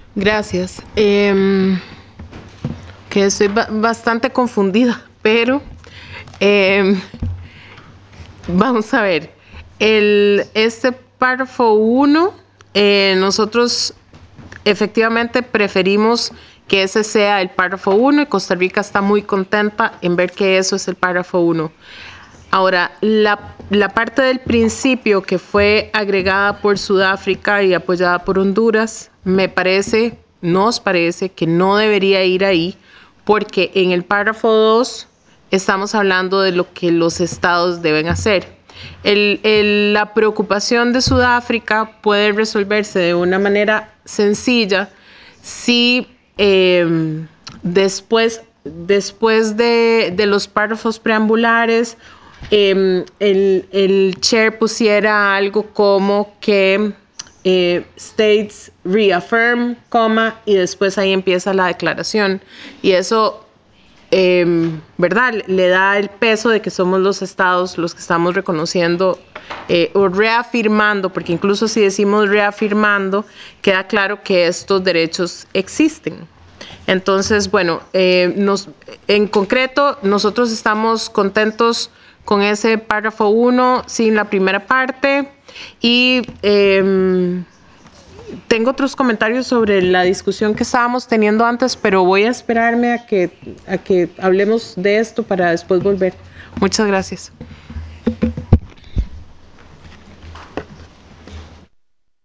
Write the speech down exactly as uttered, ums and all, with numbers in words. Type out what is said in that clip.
Gracias. Eh, que estoy ba bastante confundida, pero eh, vamos a ver. El, este párrafo uno, eh, nosotros efectivamente preferimos que ese sea el párrafo uno y Costa Rica está muy contenta en ver que eso es el párrafo uno. Ahora, la, la parte del principio que fue agregada por Sudáfrica y apoyada por Honduras, me parece, nos parece que no debería ir ahí, porque en el párrafo dos estamos hablando de lo que los estados deben hacer. El, el, la preocupación de Sudáfrica puede resolverse de una manera sencilla si eh, después, después de, de los párrafos preambulares eh, el, el chair pusiera algo como que eh, states reaffirm, coma, y después ahí empieza la declaración. Y eso, eh, ¿verdad? Le da el peso de que somos los estados los que estamos reconociendo eh, o reafirmando, porque incluso si decimos reafirmando, queda claro que estos derechos existen. Entonces, bueno, eh, nos, en concreto, nosotros estamos contentos con ese párrafo uno sin la primera parte y eh, tengo otros comentarios sobre la discusión que estábamos teniendo antes, pero voy a esperarme a que, a que hablemos de esto para después volver. Muchas gracias.